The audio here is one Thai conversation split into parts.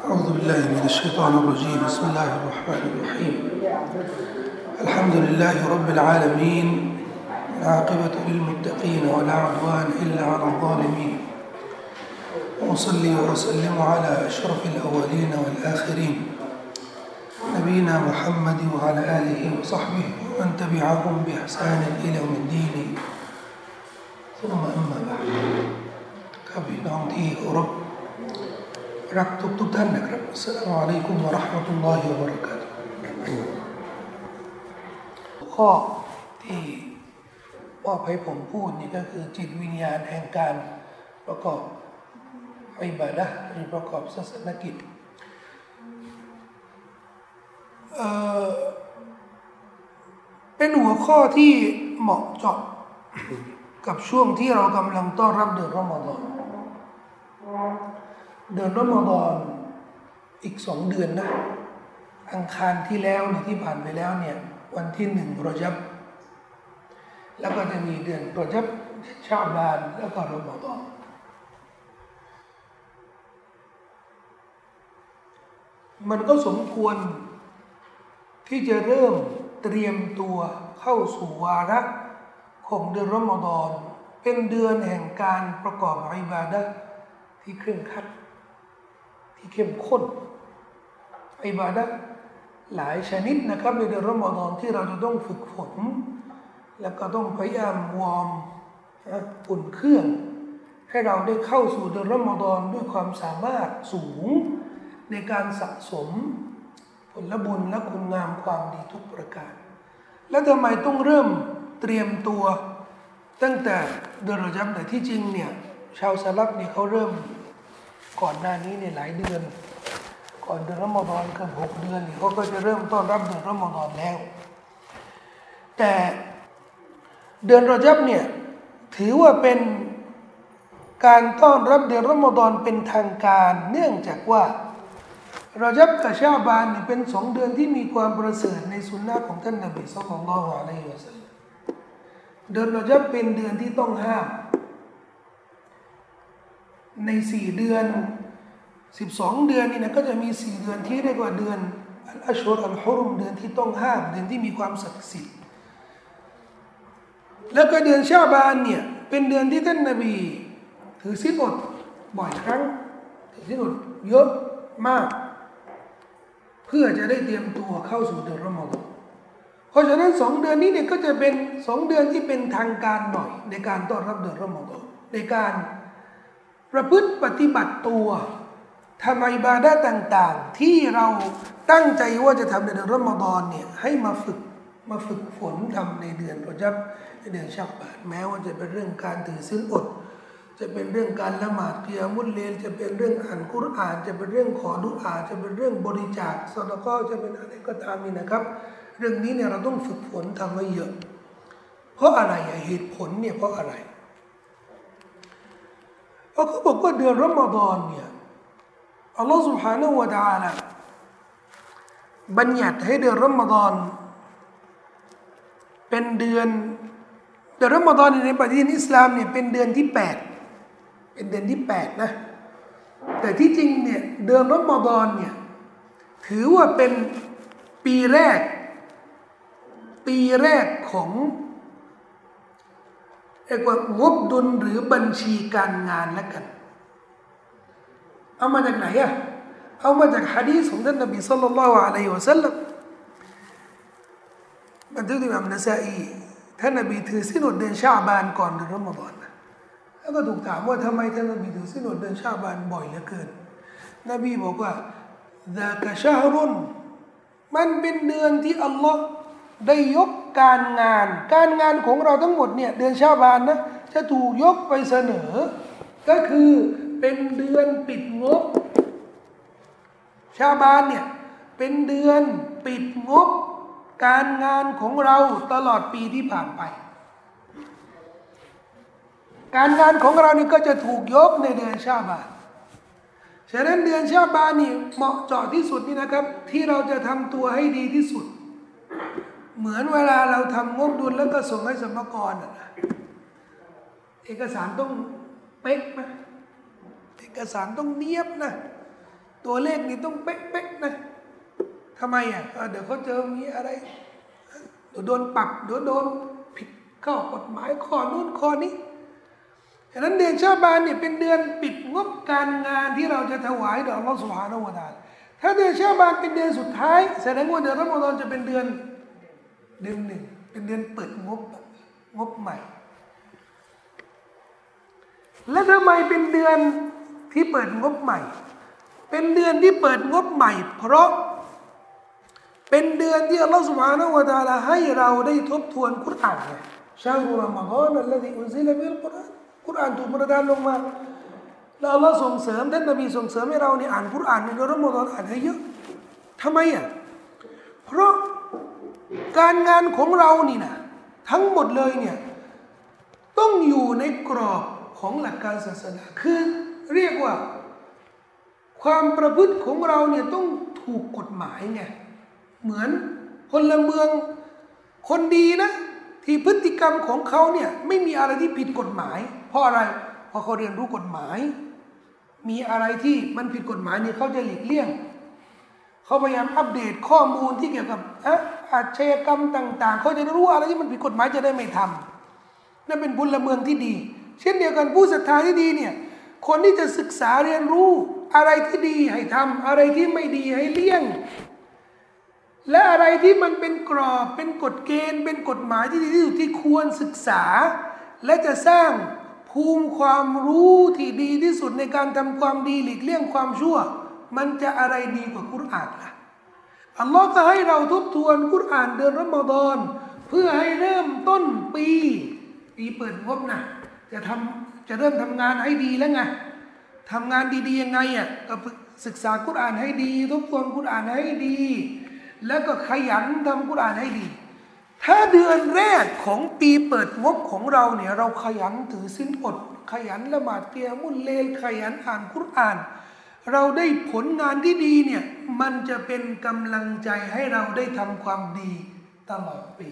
أعوذ بالله من الشيطان الرجيم بسم الله الرحمن الرحيم الحمد لله رب العالمين العاقبة للمتقين ولا عدوان إلا على الظالمين وأصلي وأسلم على أشرف الأولين والآخرين نبينا محمد وعلى آله وصحبه ومن تبعهم بإحسان إلى يوم الدين ثم أما بعد ครับพี่น้องที่เคารพรักทุกท่านนะครับอัสสลามุอะลัยกุมวะเราะห์มะตุลลอฮิวะบะเราะกาตุฮ์ข้อที่มอบให้ผมพูดนี่ก็คือจิตวิญญาณแห่งการประกอบอิบาดะห์หรือประกอบศาสนกิจเป็นหัวข้อที่เหมาะเจาะกับช่วงที่เรากำลังต้อนรับเดือนรอมฎอนเดือนรอมฎอนอีก2 เดือนนะอังคารที่แล้วเนี่ยที่ผ่านไปแล้วเนี่ยวันที่1รอญับแล้วก็จะมีเดือนรอญับชะบานแล้วก็รอมฎอนมันก็สมควรที่จะเริ่มเตรียมตัวเข้าสู่วาระของเดือนรอมฎอนเป็นเดือนแห่งการประกอบอิบาดะห์ที่เคร่งครัดที่เข้มข้นอิบาดะห์หลายชนิดนะครับในเดือนรอมฎอนที่เราจะต้องฝึกฝนแล้วก็ต้องพยายามวอร์มอุ่นเครื่องให้เราได้เข้าสู่เดือนรอมฎอนด้วยความสามารถสูงในการสะสมผลบุญและคุณงามความดีทุกประการแล้วทำไมต้องเริ่มเตรียมตัวตั้งแต่เดือนรอญับแต่ที่จริงเนี่ยชาวซะลัฟเนี่ยเขาเริ่มก่อนหน้านี้เนี่ยหลายเดือนก่อนเดือนรอมฎอนเกือบ6 เดือนเนี่ยเขาก็จะเริ่มต้อนรับเดือนรอมฎอนแล้วแต่เดือนรอญับเนี่ยถือว่าเป็นการต้อนรับเดือนรอมฎอนเป็นทางการเนื่องจากว่ารอญับกับชะบานเนี่ยเป็น2 เดือนที่มีความประเสริฐในสุนนะของท่านนบีศ็อลลัลลอฮุอะลัยฮิวะซัลลัมเดือนรอญับเป็นเดือนที่ต้องห้ามใน4 เดือน12 เดือนนี่นะก็จะมี4 เดือนที่เรียกว่าเดือนอัชฮุรอัลฮุรุมเดือนที่ต้องห้ามเดือนที่มีความศักดิ์สิทธิ์แล้วก็เดือนชะบานเนี่ยเป็นเดือนที่ท่านนบีถือศีลอดบ่อยครั้งถือศีลอดเยอะมากเพื่อจะได้เตรียมตัวเข้าสู่เดือนรอมฎอนเพราะฉะนั้น2 เดือนนี้เนี่ยก็จะเป็น2 เดือนที่เป็นทางการหน่อยในการต้อนรับเดือนรอมฎอนในการประพฤติปฏิบัติตัวทำอิบาดะห์ต่างๆที่เราตั้งใจว่าจะทำในเดือนรอมฎอนเนี่ยให้มาฝึกฝนทำในเดือนรอญับในเดือนชะบานแม้ว่าจะเป็นเรื่องการถือศีลอดจะเป็นเรื่องการละหมาดกิยามุลเลลจะเป็นเรื่องอ่านกุรอานจะเป็นเรื่องขอดุอาจะเป็นเรื่องบริจาคซอดาเกาะจะเป็นอะไรก็ตามนี่นะครับเรื่องนี้เนี่ยเราต้องฝึกฝนทำไว้เยอะเพราะอะไรเหตุผลเนี่ยเพราะอะไรเพราะเขาบอกว่าเดือนรอมฎอนเนี่ยอัลลอฮฺ سبحانه และ تعالى บัญญัติให้เดือนรอมฎอนเป็นเดือนรอมฎอนในปฏิทินอิสลามเนี่ยเป็นเดือนที่8เป็นเดือนที่8นะแต่ที่จริงเนี่ยเดือนรอมฎอนเนี่ยถือว่าเป็นปีแรกของเรียกว่างบดุลหรือบัญชีการงานแล้วกันเอามาจากไหนเอามาจากหะดีษของท่านนบีศ็อลลัลลอฮุอะลัยฮิวะซัลลัมบันทึกโดยอิหม่ามนะซาอีท่านนบีถือศีลอดเดือนชะบานก่อนเดือนรอมฎอนนะแล้วก็ถูกถามว่าทำไมท่านนบีถือศีลอดเดือนชะบานบ่อยเหลือเกินนบีบอกว่าซากะชะฮรุนมันเป็นเดือนที่อัลลอฮ์ได้ยกการงานของเราทั้งหมดเนี่ยเดือนชะบานนะจะถูกยกไปเสนอก็คือเป็นเดือนปิดงบชะบานเนี่ยเป็นเดือนปิดงบการงานของเราตลอดปีที่ผ่านไปการงานของเรานี่ก็จะถูกยกในเดือนชะบานฉะนั้นเดือนชะบานนี่เหมาะเจาะที่สุดนี่นะครับที่เราจะทำตัวให้ดีที่สุดเหมือนเวลาเราทำงบดุลแล้วก็ส่งให้สรรพากรเอกสารต้องเป๊ะนะเอกสารต้องเนียบนะตัวเลขนี่ต้องเป๊ะๆนะทำไมอ่ะเดี๋ยวเขาเจอมีอะไรเดี๋ยวโดนปรับเดี๋ยวโดนผิดข้อกฎหมายข้อนู้นข้อนี้ฉะนั้นเดือนชาบานเนี่ยเป็นเดือนปิดงบการงานที่เราจะถวายแด่อัลลอฮฺซุบฮานะฮูวะตะอาลาถ้าเดือนชาบานเป็นเดือนสุดท้ายแสดงว่าเดือนรอมฎอนจะเป็นเดือนหนึ่งเป็นเดือนเปิดงบใหม่และทำไมเป็นเดือนที่เปิดงบใหม่เป็นเดือนที่เปิดงบใหม่เพราะเป็นเดือนที่อัลลอฮฺ سبحانه และ تعالى ให้เราได้ทบทวนกุรอานไงชาฮรุรอมฎอนอัลลซีอุนซิลบิลกุรอานถูกประทานลงมาแล้วอัลลอฮฺส่งเสริมท่านนบีส่งเสริมให้เราเนี่ยอ่านกุรอานในเดือนรอมฎอนอ่านให้เยอะทำไมอ่ะเพราะการงานของเรานี่นะทั้งหมดเลยเนี่ยต้องอยู่ในกรอบของหลักการศาสนาคือเรียกว่าความประพฤติของเราเนี่ยต้องถูกกฎหมายไงเหมือนพลเมืองคนดีนะที่พฤติกรรมของเขาเนี่ยไม่มีอะไรที่ผิดกฎหมายเพราะอะไรเพราะเขาเรียนรู้กฎหมายมีอะไรที่มันผิดกฎหมายเนี่ยเขาจะหลีกเลี่ยงเขาพยายามอัปเดตข้อมูลที่เกี่ยวกับอาชญากรรมต่างๆเขาจะรู้อะไรที่มันผิดกฎหมายจะได้ไม่ทำนั่นเป็นพลเมืองที่ดีเช่นเดียวกันผู้ศรัทธาที่ดีเนี่ยคนที่จะศึกษาเรียนรู้อะไรที่ดีให้ทำอะไรที่ไม่ดีให้เลี่ยงและอะไรที่มันเป็นกรอบเป็นกฎเกณฑ์เป็นกฎหมายที่ดีที่สุดที่ควรศึกษาและจะสร้างภูมิความรู้ที่ดีที่สุดในการทำความดีหลีกเลี่ยงความชั่วมันจะอะไรดีกว่ากุรอานล่ะอัลลอฮ์ก็ให้เราทบทวนกุรอานเดือนรอมฎอนเพื่อให้เริ่มต้นปีเปิดงบนะจะเริ่มทำงานให้ดีแล้วไงทำงานดีๆยังไงอ่ะก็ศึกษากุรอานให้ดีทบทวนกุรอานให้ดีแล้วก็ขยันทำกุรอานให้ดีถ้าเดือนแรกของปีเปิดงบของเราเนี่ยเราขยันถือศีลอดขยันละหมาดเกียมุลเลลขยันอ่านกุรอานเราได้ผลงานที่ดีเนี่ยมันจะเป็นกำลังใจให้เราได้ทำความดีตลอดปี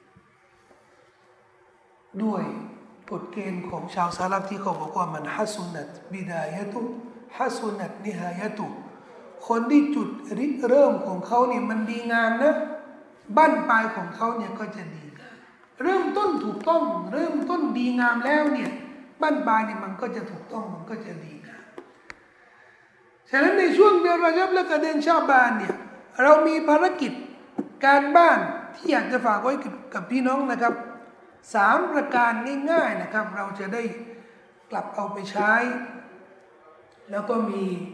ด้วยกฎเกณฑ์ของชาวซาลัฟที่เขาบอกว่ามันฮัสุนัตบิดายะตุฮัสุนัตนิฮายะตุคนที่จุดริเริ่มของเขาเนี่ยมันดีงามนะบั้นปลายของเขาเนี่ยก็จะดีงามเริ่มต้นถูกต้องเริ่มต้นดีงามแล้วเนี่ยบั้นปลายเนี่ยมันก็จะถูกต้องมันก็จะดีงามฉะนั้นในช่วงเดือนรอญับและก็เดือนชาบานเนี่ยเรามีภารกิจการบ้านที่อยากจะฝากไว้กับพี่น้องนะครับ3ประการง่ายๆนะครับเราจะได้กลับเอาไปใช้แล้วก็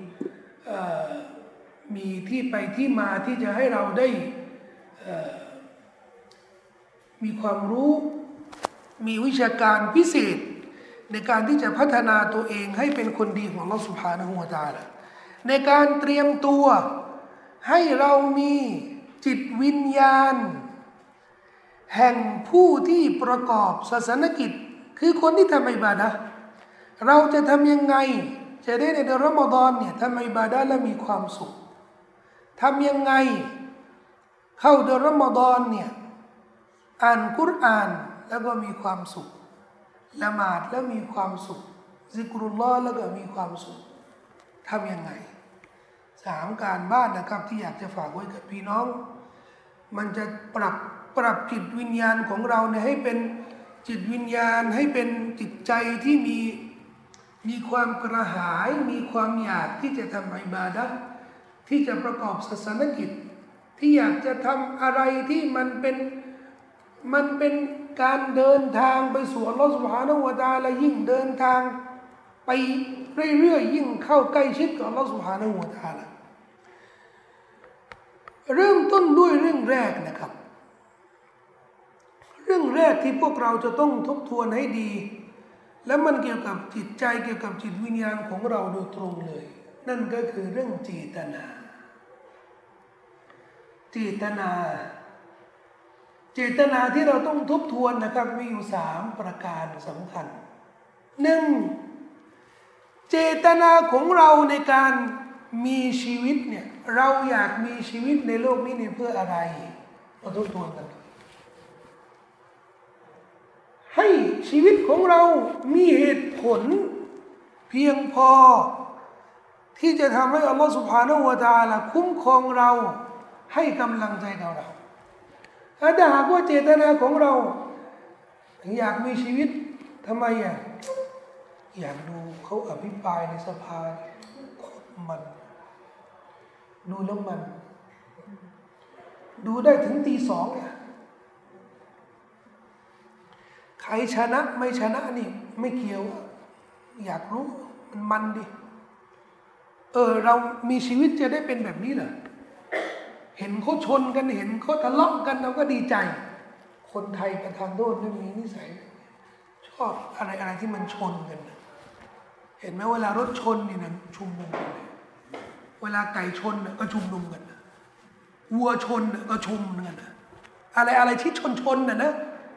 มีที่ไปที่มาที่จะให้เราได้มีความรู้มีวิชาการพิเศษในการที่จะพัฒนาตัวเองให้เป็นคนดีของอัลเลาะห์ซุบฮานะฮูวะตะอาลาในการเตรียมตัวให้เรามีจิตวิญญาณแห่งผู้ที่ประกอบศาสนกิจคือคนที่ทำอิบาดะห์เราจะทำยังไงจะได้ในเดือนรอมฎอนเนี่ยทำอิบาดะห์และมีความสุขทำยังไงเข้าเดือนรอมฎอนเนี่ยอ่านกุรอานแล้วก็มีความสุขละหมาดแล้วมีความสุขซิกรุลลอฮ์แล้วก็มีความสุขทำยังไง3การบ้านนะครับที่อยากจะฝากไว้กับพี่น้องมันจะปรับจิตวิญญาณของเราเนี่ยให้เป็นจิตวิญญาณให้เป็นจิตใจที่มีความกระหายมีความอยากที่จะทำอิบาดะห์ที่จะประกอบศาสนกิจที่อยากจะทำอะไรที่มันเป็นการเดินทางไปสู่อัลลอฮฺซุบฮานะฮูวะตะอาลายิ่งเดินทางไปเรื่อยๆยิ่งเข้าใกล้ชิดกับอัลลอฮฺซุบฮานะฮูวะตะอาลาเริ่มต้นด้วยเรื่องแรกนะครับเรื่องแรกที่พวกเราจะต้องทบทวนให้ดีและมันเกี่ยวกับจิตใจเกี่ยวกับจิตวิญญาณของเราโดยตรงเลยนั่นก็คือเรื่องเจตนาที่เราต้องทบทวนนะครับมีอยู่3ประการสำคัญ1เจตนาของเราในการมีชีวิตเนี่ยเราอยากมีชีวิตในโลกนี้เนี่ยเพื่ออะไรเราทบทวนกันให้ชีวิตของเรามีเหตุผลเพียงพอที่จะทำให้อัลลอฮฺซุบฮานะฮูวะตะอาลาคุ้มครองเราให้กำลังใจกับเราถ้าหากว่าเจตนาของเราอยากมีชีวิตทำไมอยากดูเขาอภิปรายในสภามันดูแล้วมันดูได้ถึงตี 2เนี่ยใครชนะไม่ชนะนี่ไม่เกี่ยวอยากรู้มันดิเรามีชีวิตจะได้เป็นแบบนี้เหรอเห็นเขาชนกันเห็นเขาทะเลาะกันเราก็ดีใจคนไทยประทานโทษไม่มีนิสัยชอบอะไรที่มันชนกันเห็นไหมเวลารถชนนี่นะชุมนุมกันเวลาไก่ชนก็ชุมนุมกันวัวชนก็ชุมกันอะไรที่ชนนะ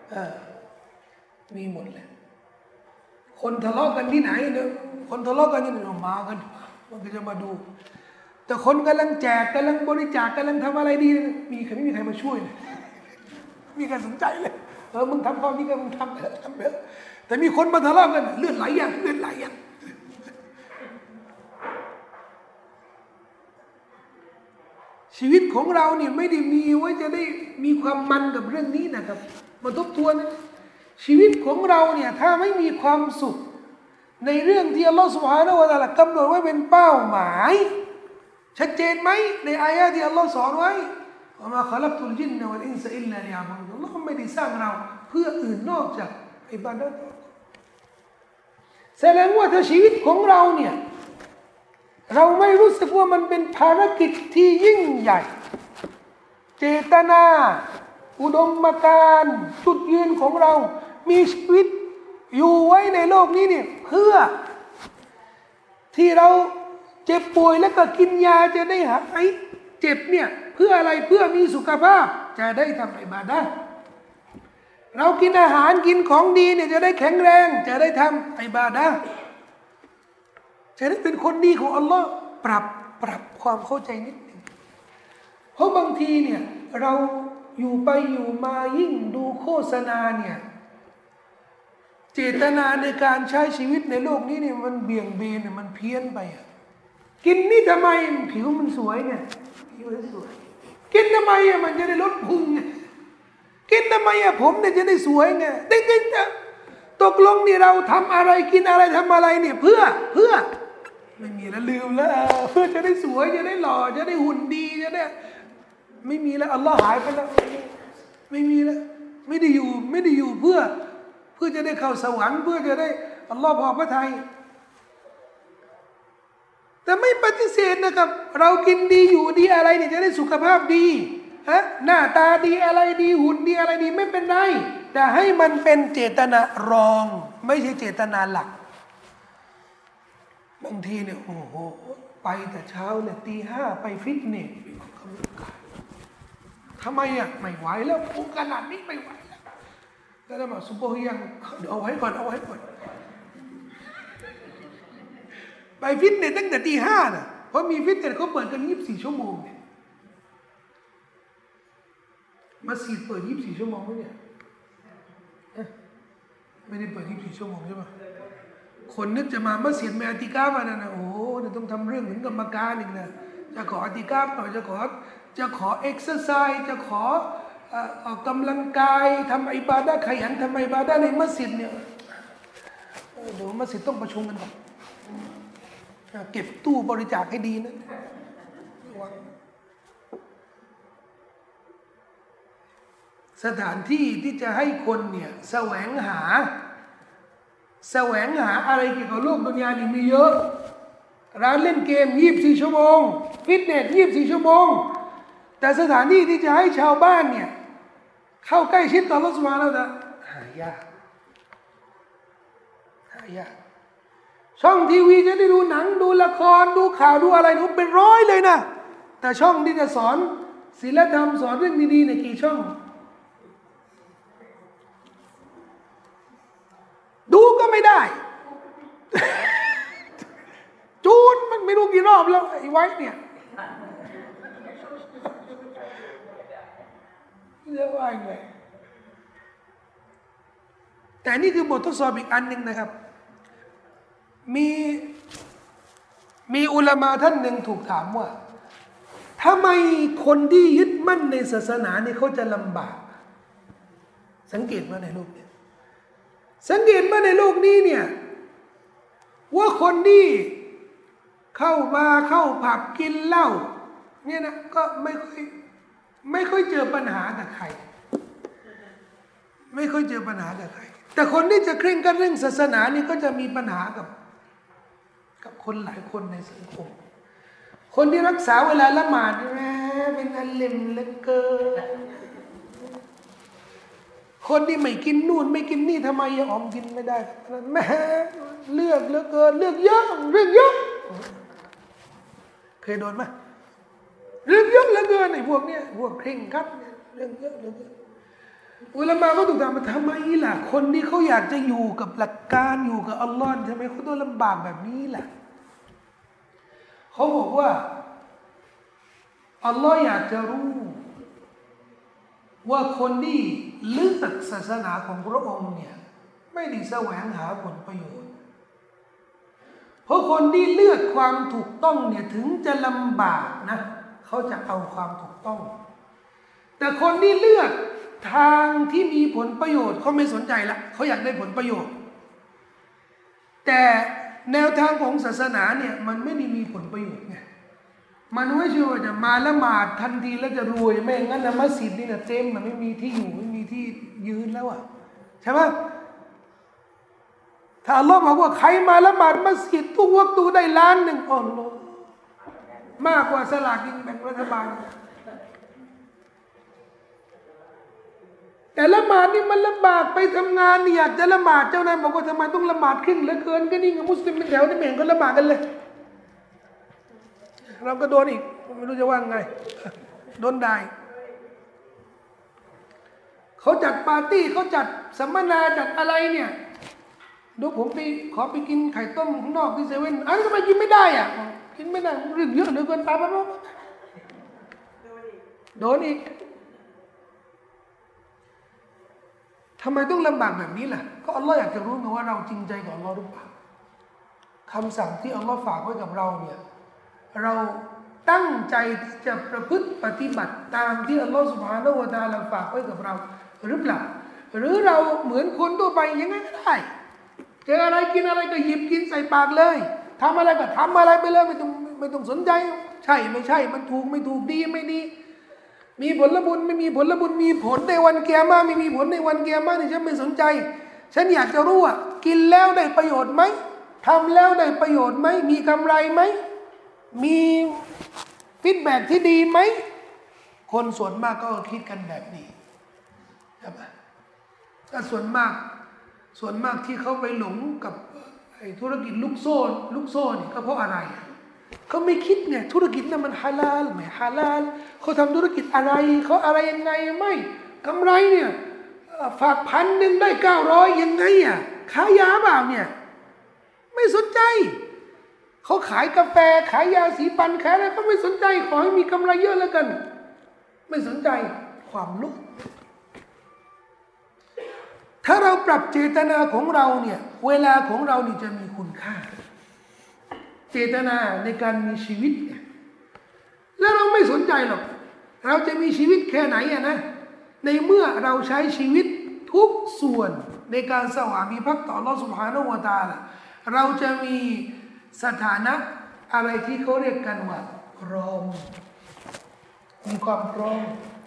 มีหมดเลยคนทะเลาะกันที่ไหนเนี่ยคนทะเลาะกันที่ไหนมากันมันก็จะมาดูแต่คนกำลังแจกกำลังบริจาคกำลังทำอะไรดีไม่มีใครมาช่วยเลยมีใครสนใจเลยมึงทำความดีก็มึงทำเถอะแต่มีคนมาทะเลาะกันเลือดไหลอย่างชีวิตของเราเนี่ยไม่ได้มีไว้จะได้มีความมันกับเรื่องนี้นะครับมาทบทวนชีวิตของเราเนี่ยถ้าไม่มีความสุขในเรื่องที่อัลลอฮฺซุบฮานะฮูวะตะอาลากำหนดไว้เป็นเป้าหมายชัดเจนไหมในอายะที่อัลลอฮฺสอนไว้ว่ามาขลักตุลจินนะวัลอินซะอิลลาลิยะบุดุลอัลลอฮฺไม่ได้สร้างเราเพื่ออื่นนอกจากอิบาดะห์แสดงว่าถ้าชีวิตของเราเนี่ยเราไม่รู้สึกว่ามันเป็นภารกิจที่ยิ่งใหญ่เจตนาอุดมการณ์จุดยืนของเรามีชีวิตอยู่ไว้ในโลกนี้เนี่ยเพื่อที่เราเจ็บป่วยแล้วก็กินยาจะได้หายเจ็บเนี่ยเพื่ออะไรเพื่อมีสุขภาพจะได้ทำอิบาดะห์เรากินอาหารกินของดีเนี่ยจะได้แข็งแรงจะได้ทำอิบาดะห์จะได้เป็นคนดีของอัลลอฮ์ปรับความเข้าใจนิดนึงเพราะบางทีเนี่ยเราอยู่ไปอยู่มายิ่งดูโฆษณาเนี่ยเจตนาในการใช้ชีวิตในโลกนี้เนี่ยมันเบี่ยงเบนเนี่ยมันเพี้ยนไปกินนี่ทำไมผิวมันสวยไงผิวมันสวยกินทำไมมันจะได้ลดพุงไงกินทำไมผมเนี่ยจะได้สวยไงได้กินตกลงนี่เราทำอะไรกินอะไรทำอะไรเนี่ยเพื่อไม่มีแล้วลืมแล้วเพื่อจะได้สวยจะได้หล่อจะได้หุ่นดีจะได้ไม่มีแล้วอัลลอฮ์หายไปแล้วไม่มีแล้วไม่ได้อยู่เพื่อจะได้เข้าสวรรค์เพื่อจะได้อัลลอฮ์พอพระทัยแต่ไม่ปฏิเสธนะครับเรากินดีอยู่ดีอะไรเนี่ยจะได้สุขภาพดีหน้าตาดีอะไรดีหุ่นดีอะไรดีไม่เป็นไรแต่ให้มันเป็นเจตนารองไม่ใช่เจตนาหลักบางทีเนี่ยโอ้โหไปแต่เช้าเนี่ยตี 5ไปฟิตเนสทำไมไม่ไหวแล้วพุงขนาดนี้ไม่ไหวแล้วมาซุปเปอร์ยังเดี๋ยวเอาไว้ก่อนไปฟิตเนสตั้งแต่ตี 5นะเพราะมีฟิตเนสเขาเปิดกัน24 ชั่วโมงเนี่ยมัสยิดเปิด24 ชั่วโมงไหมเนี่ยไม่ได้เปิด24 ชั่วโมงใช่ไหมคนนึกจะมามัสยิดมาอติกาฟนะโอ้โหต้องทำเรื่องถึงกรรมการอีกนะจะขออติกาฟหน่อยจะขอเอ็กซ์ไซส์จะขอออกกำลังกายทำอิบาดะห์ขยันทำอิบาดะห์ในมัสยิดเนี่ยเดี๋ยวมัสยิดต้องประชุมกันก่อนเก็บตู้บริจาคให้ดีนะสถานที่ที่จะให้คนเนี่ยแสวงหาอะไรเกี่ยวกับโลกดุนยานี่มีเยอะร้านเล่นเกม24 ชั่วโมงฟิตเนส24 ชั่วโมงแต่สถานที่ที่จะให้ชาวบ้านเนี่ยเข้าใกล้ชิดต่ออัลเลาะห์ซุบฮานะฮูวะตะอาลาหายากช่องทีวีจะได้ดูหนังดูละครดูข่าวดูอะไรดูเป็นร้อยเลยนะแต่ช่องที่จะสอนศีลธรรมสอนเรื่องดีๆเนี่ยกี่ช่องดูก็ไม่ได้จูนมันไม่รู้กี่รอบแล้วไอ้ไว้เนี่ยเรียกว่าไงแต่นี่คือบททดสอบอีกอันหนึ่งนะครับมีอุลามะท่านหนึ่งถูกถามว่าทำไมคนที่ยึดมั่นในศาสนาเนี่ยเขาจะลำบากสังเกตมาในโลกนี้สังเกตมาในโลกนี้เนี่ยว่าคนที่เข้ามาเข้าผับกินเหล้าเนี่ยนะก็ไม่ค่อยเจอปัญหากับใครไม่ค่อยเจอปัญหากับใครแต่คนที่จะเคร่งกับเรื่องศาสนานี่ก็จะมีปัญหากับคนหลายคนในสังคมคนที่รักษาเวลาละหมาดแหมเป็นอัลเลมเหลือเกินคนที่ไม่กินนู่นไม่กินนี่ทำไมยังออมกินไม่ได้แหมเลือกเหลือเกินเลือกเยอะเรื่องเยอะเคยโดนไหมเรื่องเยอะเหลือเกินไอ้พวกเนี้ยพวกเคร่งครัดเรื่องเยอะเหลือเกินอุลามะก็ถูกถามมาทำไมล่ะคนที่เขาอยากจะอยู่กับหลักการอยู่กับอัลลอฮ์ทำไมเขาต้องลำบากแบบนี้ล่ะเขาบอกว่าอัลลอฮ์อยากจะรู้ว่าคนที่เลือกศาสนาของพระองค์เนี่ยไม่ได้แสวงหาผลประโยชน์เพราะคนที่เลือกความถูกต้องเนี่ยถึงจะลำบากนะเขาจะเอาความถูกต้องแต่คนที่เลือกทางที่มีผลประโยชน์เขาไม่สนใจละเขาอยากได้ผลประโยชน์แต่แนวทางของศาสนาเนี่ยมันไม่ได้มีผลประโยชน์ไงมันไม่ใช่ว่าจะมาละหมาดทันทีแล้วจะรวยไม่งั้นนะมัสยิดนี่นะเต็มมันไม่มีที่อยู่ไม่มีที่ยืนแล้วอ่ะใช่ไหมถ้าอัลลอฮ์บอกว่าใครมาละหมาดมัสยิดทุกวักตูได้ล้านหนึ่งอัลลอฮ์มากกว่าสลากกินแบ่งรัฐบาลแต่ละหมาดนี่มันลำบากไปทำงานนี่อยากจะละหมาดเจ้านายบอกว่าทำไมต้องละหมาดขึ้นเหลือเกินก็นี่ไงมุสลิมเป็นแถวนี่เหม่งก็ละหมาดกันเลยเราก็โดนอีกไม่รู้จะว่าไงโดนได้เขาจัดปาร์ตี้เขาจัดสัมมนาจัดอะไรเนี่ยดูผมไปขอไปกินไข่ต้มข้างนอกที่เซเว่นอ้าวทำไมกินไม่ได้อ่ะกินไม่ได้เรื่องเยอะเหลือเกินตามไปโดนอีกทำไมต้องลำบากแบบนี้ล่ะก็อัลลอฮ์อยากจะรู้ไงว่าเราจริงใจกับอัลลอฮ์หรือเปล่าคำสั่งที่อัลลอฮ์ฝากไว้กับเราเนี่ยเราตั้งใจที่จะประพฤติปฏิบัติตามที่อัลลอฮ์ซุบฮานะฮูวะตะอาลาฝากไว้กับเราหรือเปล่าหรือเราเหมือนคนทั่วไปยังไงก็ได้เจออะไรกินอะไรก็หยิบกินใส่ปากเลยทำอะไรก็ทำอะไรไปเลยไม่ต้องสนใจใช่ไม่ใช่มันถูกไม่ถูกดีไม่ดีมีผลบุญไม่มีผลบุญมีผลในวันเกียรติไม่มีผลในวันเกียรตินี่ฉันไม่สนใจฉันอยากจะรู้ว่ากินแล้วได้ประโยชน์ไหมทำแล้วได้ประโยชน์ไหมมีกำไรไหมมีฟีดแบ็กที่ดีไหมคนส่วนมากก็คิดกันแบบนี้ใช่ไหมแต่ส่วนมากที่เขาไปหลงกับธุรกิจลูกโซ่นี่ก็เพราะอะไรเขาไม่คิดไงธุรกิจนั้นมันฮาลาลไม่ฮาลาลเขาทำธุรกิจอะไรเขาอะไรยังไงไม่กำไรเนี่ยฝาก1,000ได้900ยังไงอ่ะขายยาเปล่าเนี่ยไม่สนใจเขาขายกาแฟขายยาสีฟันขายอะไรเขาไม่สนใจขอให้มีกำไรเยอะแล้วกันไม่สนใจความโลภถ้าเราปรับเจตนาของเราเนี่ยเวลาของเรานี่จะมีคุณค่าเจตนาในการมีชีวิตเนี่ยแล้วเราไม่สนใจหรอกเราจะมีชีวิตแค่ไหนอะนะในเมื่อเราใช้ชีวิตทุกส่วนในการสวามิภักดิ์ต่ออัลเลาะห์ซุบฮานะฮูวะตะอาลาเราจะมีสถานะอะไรที่เขาเรียกกันว่าพร้อมมีความพร้อม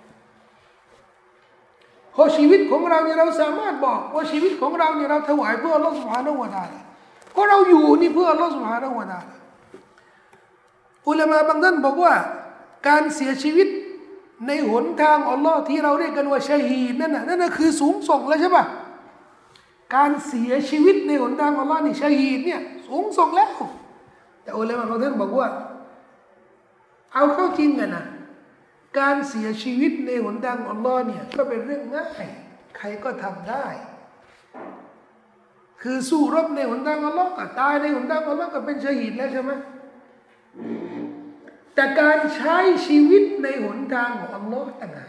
เพราะชีวิตของเราเนี่ยเราสามารถบอกว่าชีวิตของเราเนี่ยเราถวายเพื่ออัลเลาะห์ซุบฮานะฮูวะตะอาลาก็เราอยู่นี่เพื่ออัลเลาะห์ซุบฮานะฮูวะตะอาลาอุลามะบางท่านบอกว่าการเสียชีวิตในหนทางอัลลอฮ์ที่เราเรียกกันว่าชะฮีดนั่นน่ะคือสูงส่งแล้วใช่ปะการเสียชีวิตในหนทางอัลลอฮ์นี่ชะฮีดเนี่ยสูงส่งแล้วแต่อุลามะบางท่านบอกว่าเอาเข้าจริงกันนะการเสียชีวิตในหนทางอัลลอฮ์เนี่ยก็เป็นเรื่องง่ายใครก็ทำได้คือสู้รบในหนทางอัลลอฮ์ก็ตายในหนทางอัลลอฮ์ก็เป็นชะฮีดแล้วใช่ไหมแต่การใช้ชีวิตในหนทางของอัลลอฮ์ต่างหาก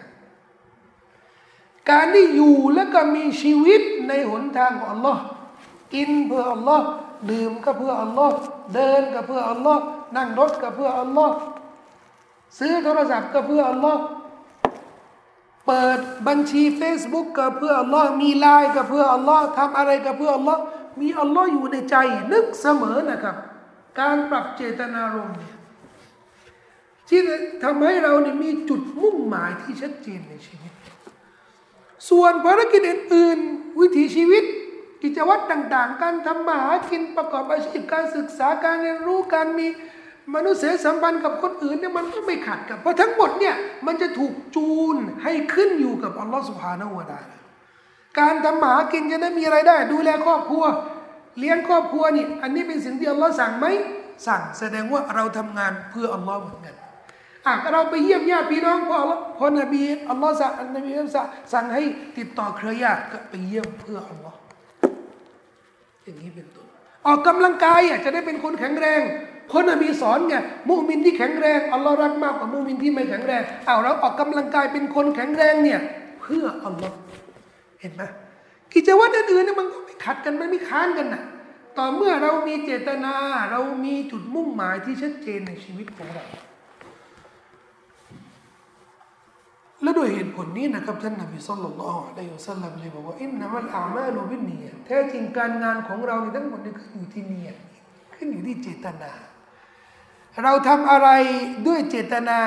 การที่อยู่แล้วก็มีชีวิตในหนทางของอัลลอฮ์กินเพื่ออัลลอฮ์ดื่มก็เพื่ออัลลอฮ์เดินก็เพื่ออัลลอฮ์นั่งรถก็เพื่ออัลลอฮ์ซื้อโทรศัพท์ก็เพื่ออัลลอฮ์เปิดบัญชี Facebook ก็เพื่ออัลลอฮ์มีไลน์ก็เพื่ออัลลอฮ์ทำอะไรก็เพื่ออัลลอฮ์มีอัลลอฮ์อยู่ในใจนึกเสมอนะครับการปรับเจตนารมณ์เนี่ยที่ทำให้เราเนี่ยมีจุดมุ่งหมายที่ชัดเจนในชีวิตส่วนภารกิจอื่นๆวิถีชีวิตกิจวัตรต่างๆการทำมาหากินประกอบอาชีพการศึกษาการเรียนรู้การมีมนุษยสัมพันธ์กับคนอื่นเนี่ยมันก็ไม่ขัดกันเพราะทั้งหมดเนี่ยมันจะถูกจูนให้ขึ้นอยู่กับอัลลอฮฺซุบฮานะฮูวะตะอาลาการทำมาหากินจะได้มีอะไรได้ดูแลครอบครัวเลี้ยงครอบครัวนี่อันนี้เป็นสิ่งที่อัลลอฮ์สั่งไหมสั่งแสดงว่าเราทำงานเพื่ออัลลอฮ์เหมือนกันเราไปเยี่ยมญาติพี่น้องพอนบีอัลลอฮ์สั่งให้ติดต่อเครือญาติก็ไปเยี่ยมเพื่ออัลลอฮ์อย่างนี้เป็นต้นออกกำลังกายจะได้เป็นคนแข็งแรงคนนบีสอนไงมุมินที่แข็งแรงอัลลอฮ์รักมากกว่ามุมินที่ไม่แข็งแรงเราออกกำลังกายเป็นคนแข็งแรงเนี่ยเพื่ออัลลอฮ์เห็นไหมกิจวัตรอื่นๆเนี่ยมันก็ไม่ขัดกันไม่ค้านกันนะต่อเมื่อเรามีเจตนาเรามีจุดมุ่งหมายที่ชัดเจนในชีวิตของเราและด้วยเหตุผลนี้นะครับท่านนบีศ็อลลัลลอฮุอะลัยฮิวะซัลลัมเลยบอกว่าอินนัมัลอามาลุบินนียะห์แท้จริงการงานของเราในทั้งหมดนี่ขึ้นอยู่ที่เนียะห์ขึ้นอยู่ที่เจตนาเราทำอะไรด้วยเจตนา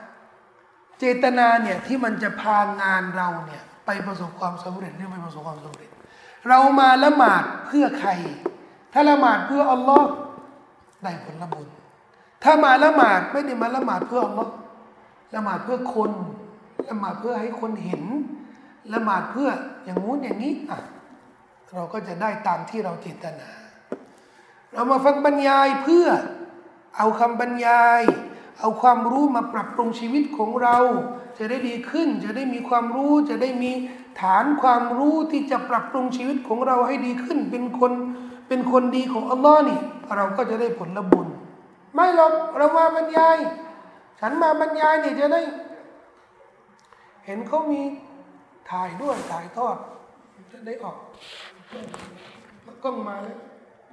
เนี่ยที่มันจะพางานเราเนี่ยไปประสบความสำเร็จหรือไม่ประสบความสำเร็จเรามาละหมาดเพื่อใครถ้าละหมาดเพื่ออัลลอฮ์ได้ผลบุญถ้ามาละหมาดไม่ได้มาละหมาดเพื่ออัลลอฮ์ละหมาดเพื่อคนละหมาดเพื่อให้คนเห็นละหมาดเพื่ออย่างงู้นอย่างนี้เราก็จะได้ตามที่เราเจตนาเรามาฟังบรรยายเพื่อเอาคำบรรยายเอาความรู้มาปรับปรุงชีวิตของเราจะได้ดีขึ้นจะได้มีความรู้จะได้มีฐานความรู้ที่จะปรับปรุงชีวิตของเราให้ดีขึ้นเป็นคนดีของอัลลอฮ์นี่เราก็จะได้ผลบุญไม่หรอกเรามาบรรยายฉันมาบรรยายเนี่ยจะได้เห็นเขามีถ่ายด้วยถ่ายทอดจะได้ออกกล้องมาแล้ว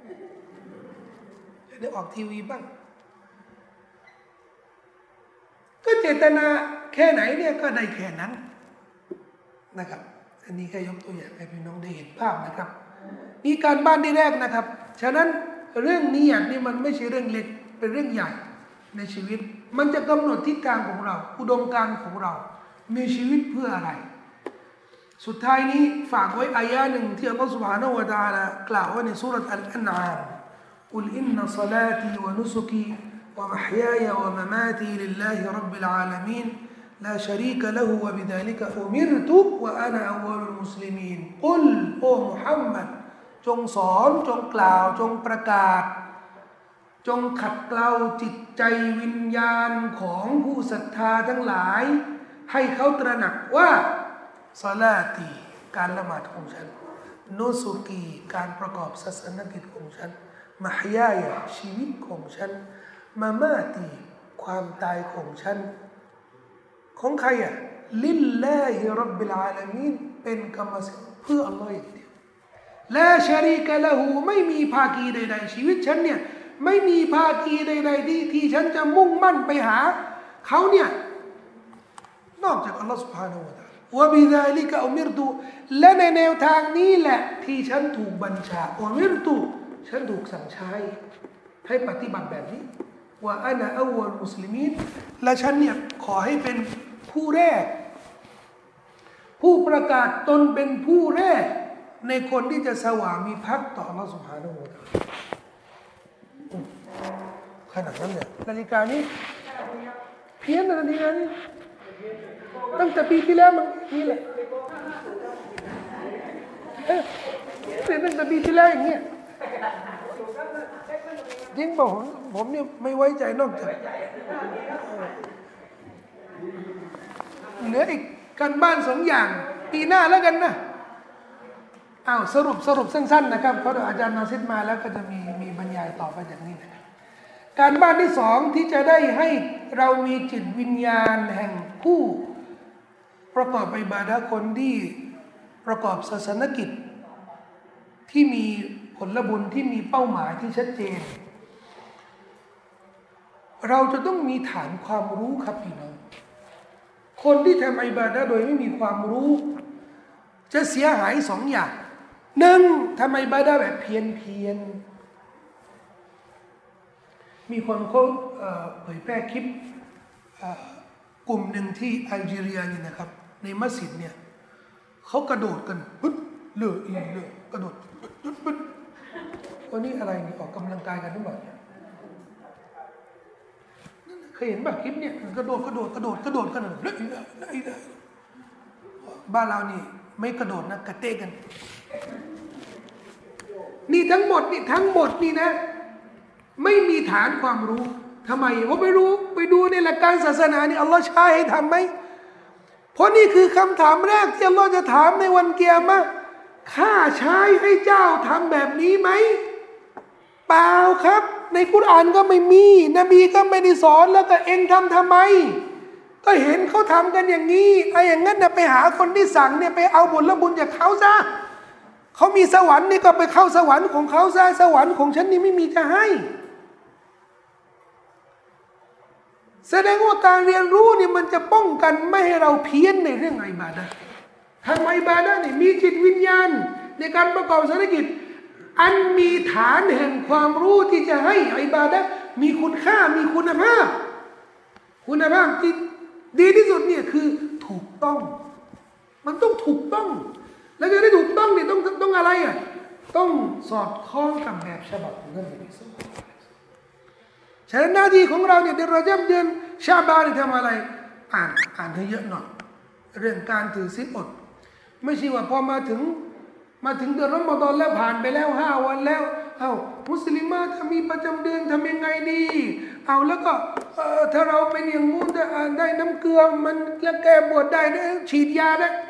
จะได้ออกทีวีบ้างก็เจตนาแค่ไหนเนี่ยก็ได้แค่นั้นนะครับอันนี้แค่ยกตัวอย่างให้พี่น้องได้เห็นภาพนะครับนี่การบ้านที่แรกนะครับฉะนั้นเรื่องนี้นี่มันไม่ใช่เรื่องเล็กเป็นเรื่องใหญ่ในชีวิตมันจะกำหนดทิศทางของเราอุดมการณ์ของเรามีชีวิตเพื่ออะไรสุดท้ายนี้ฝากไว้อายะหนึ่งที่อัลลอฮฺ سبحانه และ تعالى กล่าวไว้ในซูเราะห์อัลอันอามกุลอินนัศลาตีวะนุสุกีวะมะฮยายะวะมะมาตีลิลลาฮิร็อบบิลอาลามีนลาชะรีกะละฮูวะบิซาลิกะอุมิรตุวะอะนะอัวลุลมุสลิมีนกุลโอ้มุฮัมมัดจงสอนจงกล่าวจงประกาศจงขัดเกลาจิตใจวิญญาณของผู้ศรัทธาทั้งหลายให้เขาตระหนักว่าศอลาตีการละหมาดของฉันนุสุกีการประกอบศาสนกิจของฉันมะฮยายะชีวิตของฉันมามาตีความตายของฉันของใครลิลลาฮิร็อบบิลอาลามีนเป็นกรรมสิทธิ์เพื่ออัลลอฮ์อย่างเดียวลาชะรีกะละฮูไม่มีภาคีใดๆชีวิตฉันเนี่ยไม่มีภาคีใดๆที่ฉันจะมุ่งมั่นไปหาเขาเนี่ยนอกจากอัลลอฮฺ سبحانه และ تعالى วะบิซาลิกะอุมิรตุและในแนวทางนี้แหละที่ฉันถูกบัญชาอุมิรตุฉันถูกสั่งใช้ให้ปฏิบัติแบบนี้ว่าอะนะอัวลุลมุสลิมีนและฉันเนี่ยขอให้เป็นผู้แรกผู้ประกาศตนเป็นผู้แรกในคนที่จะสวามิภักดิ์ต่ออัลลอฮฺ سبحانه และ تعالى ขนาดนั้นเนี่ยนาฬิกานี้เพี้ยนนาฬิกานี้ตั้งแต่ปีที่แล้วมันนี่แหละตั้งแต่ปีที่แล้วอย่างเงี้ยจริงบอกผมเนี่ยไม่ไว้ใจนอกจากเหลืออีกการบ้าน2 อย่างปีหน้าแล้วกันนะสรุปสั้นๆนะครับเพราะอาจารย์นาซิดมาแล้วก็จะมีบรรยายต่อไปจากนี้นะการบ้านที่2ที่จะได้ให้เรามีจิตวิญญาณแห่งผู้ประกอบอิบาดะห์คนที่ประกอบศาสนกิจที่มีผลบุญที่มีเป้าหมายที่ชัดเจนเราจะต้องมีฐานความรู้ครับพี่น้องคนที่ทำอิบาดะห์โดยไม่มีความรู้จะเสียหายสองอย่างหนึ่งทำอิบาดะห์แบบเพี้ยนมีคนเขาเผยแพร่คลิปกลุ่มหนึ่งที่แอลจีเรียนี่นะครับในมัสยิดเนี่ยเขากระโดดกันปึ๊ดเลื่อยเลื่อยกระโดดปึ๊ดวันนี้อะไรนี่ออกกำลังกายกันหรือเปล่าเคยเห็นแบบคลิปเนี่ยกระโดดกันบ้านเรานี่ไม่กระโดดนะกระเตะกันนี่ทั้งหมดนี่นะไม่มีฐานความรู้ทำไมว่าไม่รู้ไปดูในหลักการศาสนานี่อัลลอฮ์ใช้ให้ทำไหมเพราะนี่คือคำถามแรกที่อัลลอฮ์จะถามในวันเกียรติข้าใช้ให้เจ้าทำแบบนี้ไหมเปล่าครับในกุรอานก็ไม่มีนบีก็ไม่ได้สอนแล้วก็เองทำไมก็เห็นเขาทำกันอย่างนี้ไอ้อย่างนั้นนะไปหาคนที่สั่งเนี่ยไปเอาบุญจากเขาซะเขามีสวรรค์นี่ก็ไปเข้าสวรรค์ของเขาซะสวรรค์ของฉันนี่ไม่มีจะให้แสดงว่าการเรียนรู้นี่มันจะป้องกันไม่ให้เราเพี้ยนในเรื่องอิบาดะห์ทำอิบาดะห์นี่มีจิตวิญญาณในการประกอบธุรกิจอันมีฐานแห่งความรู้ที่จะให้อิบาดะห์มีคุณค่ามีคุณภาพที่ดีที่สุดเนี่ยคือถูกต้องมันต้องถูกต้องแล้วจะได้ถูกต้องเนี่ยต้องอะไรอ่ะต้องสอดคล้องกับแบบฉบับของท่านนบีศ็อลลัลลอฮุอะลัยฮิวะซัลลัมฉะนั้นหน้าที่ของเราเนี่ยเดือนรอญับเดือนชาบานทำอะไรอ่านให้เยอะหน่อยเรื่องการถือศีลอดไม่ใช่ว่าพอมาถึงเดือนรอมฎอนแล้วผ่านไปแล้ว5 วันแล้วมุสลิมถ้ามีประจำเดือนทำยังไงดีแล้วก็ถ้าเราเป็นอย่างงู้นได้น้ำเกลือมันแล้วแก้ปวดได้ฉีดยาได้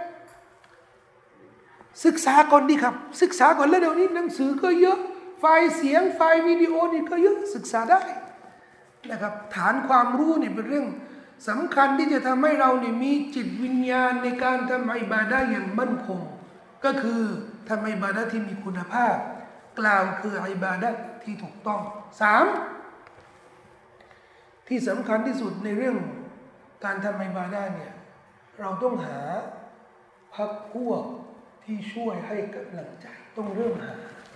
ศึกษาก่อนดีครับศึกษาก่อนแล้วเดี๋ยวนี้หนังสือก็เยอะไฟล์เสียงไฟล์วิดีโอนี่ก็เยอะศึกษาได้นะครับฐานความรู้นี่เป็นเรื่องสำคัญที่จะทำให้เราเนี่ยมีจิตวิญญาณในการทำอิบาดะห์อย่างมั่นคงก็คือทำอิบาดะห์ที่มีคุณภาพกล่าวคืออิบาดะห์ที่ถูกต้อง3ที่สำคัญที่สุดในเรื่องการทำอิบาดะห์เนี่ยเราต้องหาพรรคพวกที่ช่วยให้กำลังใจต้องเริ่มหา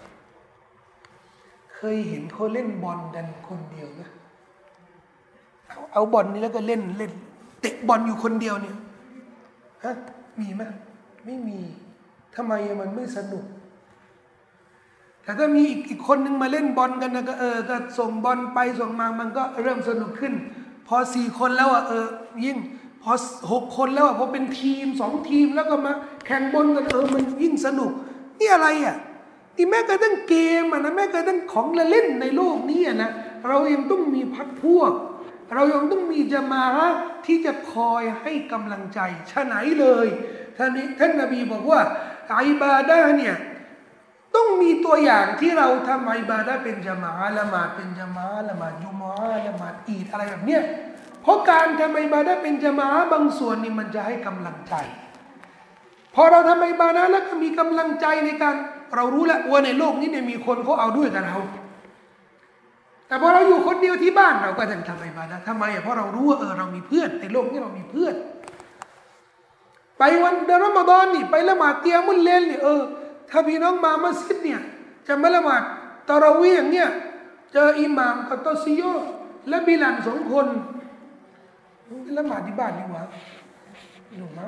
เคยเห็นเขาเล่นบอลกันคนเดียวไหมเอาบอลนี่แล้วก็เล่นเตะบอลอยู่คนเดียวเนี่ยมีไหมไม่มีทำไมมันไม่สนุกแต่ถ้ามีอีกคนนึงมาเล่นบอลกันนะก็ส่งบอลไปส่งมามันก็เริ่มสนุกขึ้นพอ4 คนแล้วยิ่งพอ6 คนแล้วพอเป็นทีม2 ทีมแล้วก็มาแข่งบอลกันมันยิ่งสนุกนี่อะไรที่แม้กระทั่งเกมนะแม้กระทั่งของเล่นในโลกนี้นะเรายังต้องมีพรรคพวกเรายังต้องมีญะมาอะห์ที่จะคอยให้กำลังใจฉะไหนเลยท่านนบีบอกว่าอิบาดะห์เนี่ยต้องมีตัวอย่างที่เราทำอิบาดะห์เป็นญะมาอะห์ละหมาดเป็นญะมาอะห์ละหมาดจุมอะห์ละหมาดอีดอะไรแบบเนี้ยเพราะการทำอิบาดะห์เป็นญะมาอะห์บางส่วนนี่มันจะให้กำลังใจพอเราทำอิบาดะห์แล้วก็มีกำลังใจในการเรารู้แล้วว่าในโลกนี้เนี่ยมีคนเขาเอาด้วยกับเราแต่พอเราอยู่คนเดียวที่บ้านเราก็ทำอิบาดะห์ทำไมเพราะเรารู้ว่าเรามีเพื่อนในโลกนี้เรามีเพื่อนไปวันเดือนรอมฎอนนี่ไปละหมาดเกียมุลเลลนี่ถ้าพี่น้องมามัสยิดเนี่ยจะมาละหมาดตะเราะวีห์อย่างเนี้ยเจออิหม่ามกับตอซิโยและบิลัล2 คนละหมาดที่บ้านดีกว่าอยู่นะ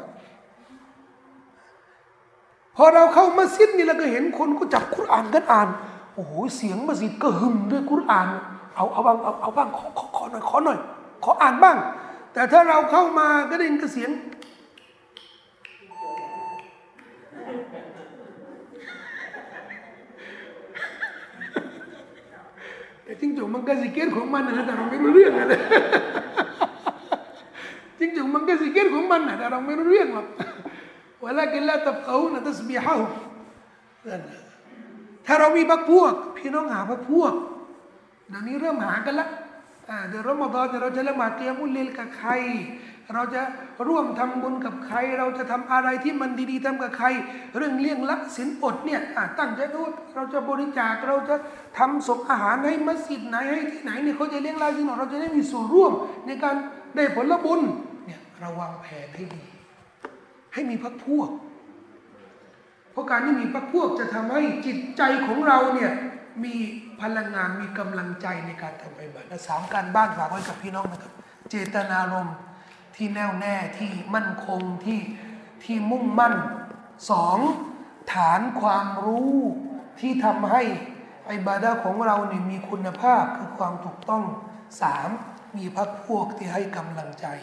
พอเราเข้ามัสยิดนี่เราก็เห็นคนก็จับกุรอานกันอ่านโอ้โหเสียงมัสยิดก็หึมด้วยกุรอานเอาบ้างขอหน่อยขออ่านบ้างแต่ถ้าเราเข้ามาก็ได้ยินเสียงแต่จริงจุมันก็สิเกตของมันนะแต่เราไม่รู้เรื่องนะจริงจุมันก็สิเกตของมันนะแต่เราไม่รู้เรื่องหรอกولكن لا تفقهون تسبيحهم ถ้าเรามีพรรคพวกพี่น้องหาพรรคพวกเดี๋ยวนี้เริ่มหากันละเดือนรอมฎอนเราจะละหมาดกิยามุลเลลกับใครเราจะร่วมทำบุญกับใครเราจะทำอะไรที่มันดีๆทำกับใครเรื่องเลี่ยงละศีลอดเนี่ยตั้งใจดูเราจะบริจาคเราจะทำส่งอาหารให้มัสยิดไหนให้ที่ไหนเนี่ยเขาจะเลี้ยงละศีลเราจะได้มีส่วนร่วมในการได้ผลบุญเนี่ยเราวางแผนให้ดีให้มีพรรคพวกเพราะการที่มีพรรคพวกจะทำให้จิตใจของเราเนี่ยมีพลังงานมีกำลังใจในการทำอิบาดะห์3การบ้านฝากไว้กับพี่น้องนะครับเจตนารมณ์ที่แน่วแน่ที่มั่นคงที่มุ่งมั่น2ฐานความรู้ที่ทำให้อิบาดะห์ของเราเนี่ยมีคุณภาพคือความถูกต้อง3มีพรรคพวกที่ให้กำลังใจ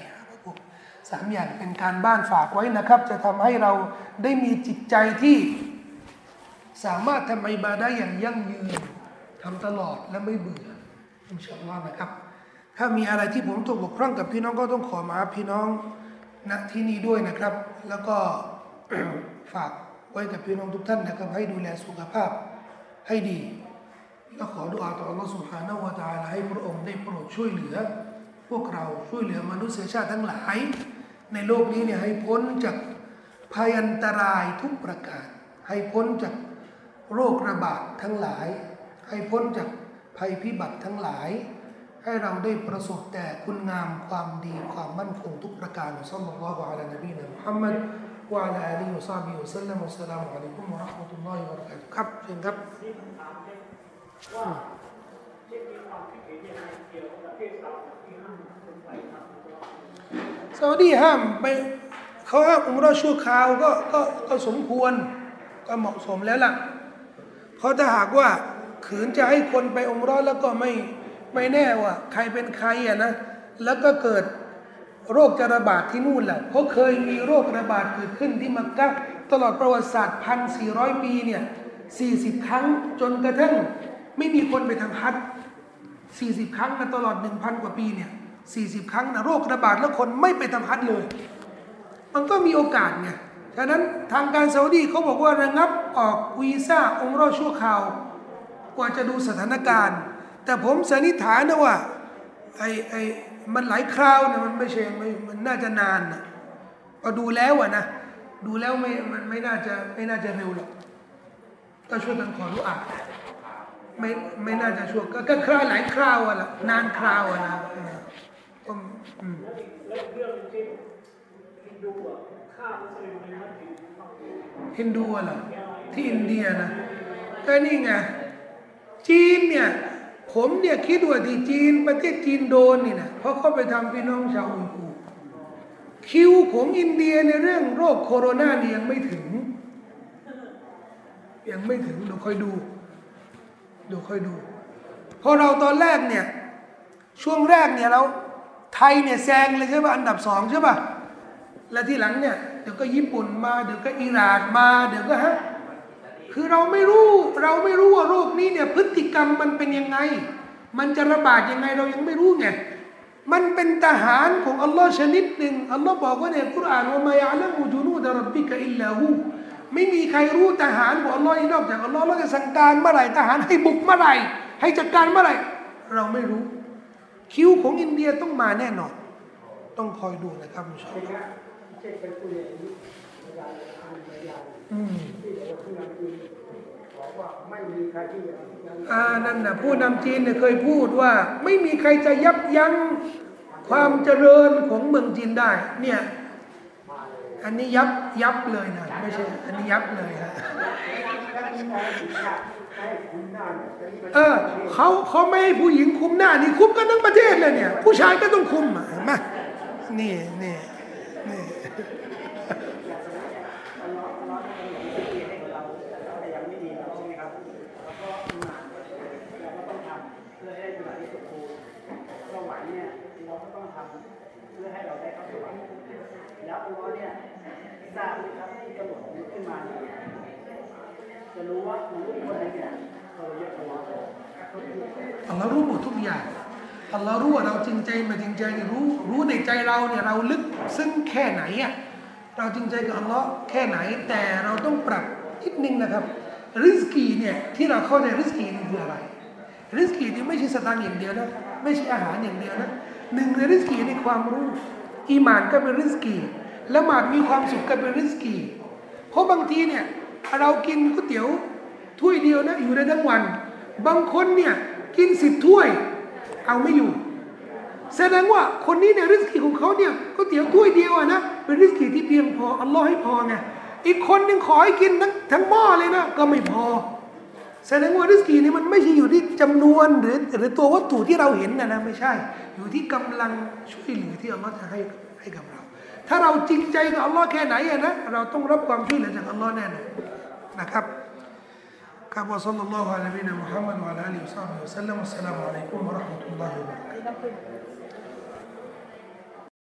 3อย่างเป็นการบ้านฝากไว้นะครับจะทำให้เราได้มีจิตใจที่สามารถทำอิบาดะห์อย่างยั่งยืนทำตลอดและไม่เบื่ออินชาอัลลอฮ์นะครับถ้ามีอะไรที่ผมตกบกพร่องกับพี่น้องก็ต้องขอมาพี่น้องณที่นี้ด้วยนะครับแล้วก็ ฝากไว้กับพี่น้องทุกท่านนะครับให้ดูแลสุขภาพให้ดีและขอดุอาต่ออัลลอฮ์ سبحانه และ تعالى ให้พระองค์ได้โปรดช่วยเหลือพวกเราช่วยเหลือมนุษยชาติทั้งหลายในโลกนี้เนี่ยให้พ้นจากภัยอันตรายทุกประการให้พ้นจากโรคระบาดทั้งหลายให้พ้นจากภัยพิบัติทั้งหลายให้เราได้ประสบแต่คุณงามความดีความมั่นคงทุกประการศ็อลลัลลอฮุอะลัยฮิวะซัลลัมนบีนะมุฮัมมัดวะอะลาอาลีฮิวะศอฮบิฮิวะซัลลัมอัสสลามุอะลัยกุมวะเราะห์มะตุลลอฮิวะบะเราะกาตุฮ์ครับเชิญครับว่าจะมีความคิดเห็นยังไงเกี่ยวกับประเทศเราที่ห้ามคนไปทำซาอุดีห้ามไปเขาห้ามอุมเราะห์ชั่วคราวก็สมควรก็เหมาะสมแล้วล่ะเพราะถ้าหากว่าขืนจะให้คนไปอุมเราะห์แล้วก็ไม่แน่ว่าใครเป็นใครนะแล้วก็เกิดโรคจะระบาดที่นู่นแหละเพราะเคยมีโรคระบาดเกิดขึ้นที่มักกะฮ์ตลอดประวัติศาสตร์ 1,400 ปีเนี่ย40 ครั้งจนกระทั่งไม่มีคนไปทำฮัจญ์40 ครั้งนะตลอด 1,000 กว่าปีเนี่ย40 ครั้งนะโรคระบาดแล้วคนไม่ไปทำฮัจญ์เลยมันก็มีโอกาสไงฉะนั้นทางการซาอุดีเขาบอกว่าระงับออกวีซ่าอุมเราะห์ชั่วคราวกว่าจะดูสถานการณ์แต่ผมสันนิษฐานนะว่ามันหลายคราวนะมันไม่ใช่มันน่าจะนานนะพอดูแล้วนะดูแล้วมันไม่น่าจะเร็วหรอกก็ช่วยกันขอดุอาไม่น่าจะช่วยก็คราวหลายคราวอ่ะละนานคราวอ่ะนะก็แล้วเรื่องที่ฮินดูอ่ะฆ่ามุสลิมในมัสยิดฮินดูอ่ะเหรอที่อินเดียนะก็นี่ไงจีนเนี่ยผมเนี่ยคิดว่าที่จีนประเทศจีนโดนนี่นะเพราะเขาไปทำพี่น้องชาวอุยกูร์คิวของอินเดียในเรื่องโรคโคโรนาเนี่ยยังไม่ถึงดูค่อยดูพอเราตอนแรกเนี่ยช่วงแรกเนี่ยเราไทยเนี่ยแซงเลยใช่ป่ะอันดับ2ใช่ป่ะแล้วที่หลังเนี่ยเดี๋ยวก็ญี่ปุ่นมาเดี๋ยวก็อิหร่านมาเดี๋ยวก็คือเราไม่รู้ว่าโรคนี้เนี่ยพฤติกรรมมันเป็นยังไงมันจะระบาดยังไงเรายังไม่รู้ไงมันเป็นทหารของอัลลอฮ์ชนิดหนึ่งอัลลอฮ์บอกว่าในกุรอานว่ามายัลมุจุนูดะร็อบบิกะอิลลาฮูไม่มีใครรู้ทหารของอัลลอฮ์นอกจากอัลลอฮ์แล้วจะสั่งการเมื่อไหร่ทหารให้บุกเมื่อไหร่ให้จัดการเมื่อไหร่เราไม่รู้คิวของอินเดียต้องมาแน่นอนต้องคอยดูนะครับอินชาอัลลอฮ์นั่นนะผู้นำจีนเนี่ยเคยพูดว่าไม่มีใครจะยับยั้งความเจริญของเมืองจีนได้เนี่ยอันนี้ยับเลยนะไม่ใช่อันนี้ยับเลยฮะเขาไม่ให้ผู้หญิงคุมหน้านี่คุมกันทั้งประเทศเลยเนี่ยผู้ชายก็ต้องคุมเห็นไหมนี่แล้วอัลลอฮ์เนี่ยทราบนะครับที่กำหนดขึ้นมาจะรู้ว่าคนไหนเนี่ยเราเรียกอัลลอฮ์อัลลอฮ์รู้หมดทุกอย่างอัลลอฮ์รู้ว่าเราจริงใจไม่จริงใจเนี่ยรู้ในใจเราเนี่ยเราลึกซึ้งแค่ไหนอ่ะเราจริงใจกับอัลลอฮ์แค่ไหนแต่เราต้องปรับนิดนึงนะครับริสกีเนี่ยที่เราเข้าใจริสกีนี่คืออะไรริสกีนี่ไม่ใช่สตางค์อย่างเดียวนะไม่ใช่อาหารอย่างเดียวนะหนึ่งในริสกีในความรู้อีหม่านก็เป็นริสกีละหมาดมีความสุขก็เป็นริสกีเพราะบางทีเนี่ยเรากินก๋วยเตี๋ยวถ้วยเดียวนะอยู่ได้ทั้งวันบางคนเนี่ยกิน10 ถ้วยเอาไม่อยู่แสดงว่าคนนี้เนี่ยริสกีของเขาเนี่ยก๋วยเตี๋ยวถ้วยเดียวนะเป็นริสกีที่เพียงพออัลลอฮ์ให้พอไงอีกคนหนึ่งขอให้กินทั้งหม้อเลยนะก็ไม่พอแสดงว่าริสกีนี่มันไม่ใช่อยู่ที่จำนวนหรือตัววัตถุที่เราเห็นนะไม่ใช่อยู่ที่กำลังช่วยเหลือที่อัลลอฮ์จะให้กับเราถ้าเราจริงใจกับอัลลอฮ์แค่ไหนนะเราต้องรับความช่วยเหลือจากอัลลอฮ์แน่นอนนะครับครับวะซัลลัลลอฮุอะลัยฮิวะซัลลัมมุฮัมมัดวะอะลาอาลิฮิวะซัลลัมอัสสลามุอะลัยกุมวะเราะห์มะตุลลอฮิวะบะเราะกาตุฮ์